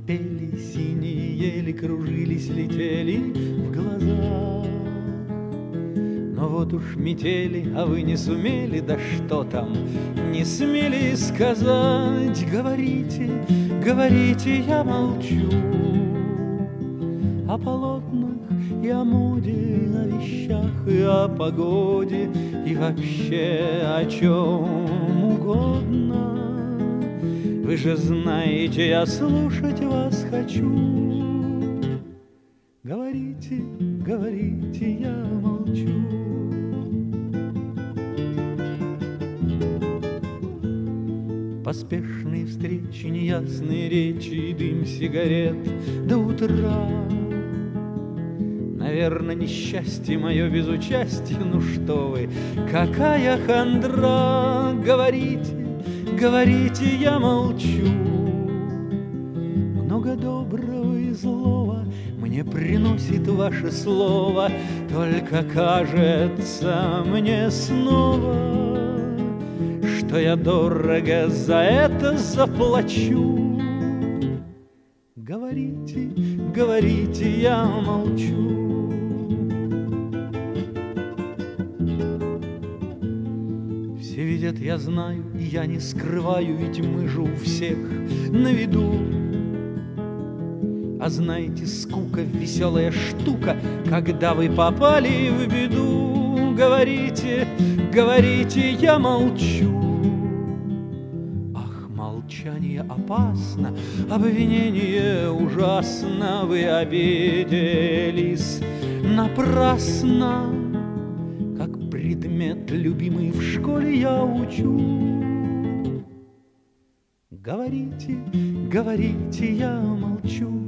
Пели синие ели, кружились, летели в глаза. Но вот уж метели, а вы не сумели, да что там, не смели сказать. Говорите, говорите, я молчу о полотнах и о моде, о вещах и о погоде, и вообще о чем угодно. Вы же знаете, я слушать вас хочу. Говорите, говорите, я молчу. Поспешные встречи, неясные речи, дым сигарет до утра. Наверное, несчастье мое без участия. Ну что вы, какая хандра. Говорите, говорите, я молчу. Много доброго и злого мне приносит ваше слово. Только кажется мне снова, что я дорого за это заплачу. Говорите, говорите, я молчу. Все видят, я знаю, и я не скрываю, ведь мы же у всех на виду. А знаете, скука — веселая штука, когда вы попали в беду. Говорите, говорите, я молчу. Ах, молчание опасно, обвинение ужасно. Вы обиделись напрасно. Как предмет любимый в школе я учу. Говорите, говорите, я молчу.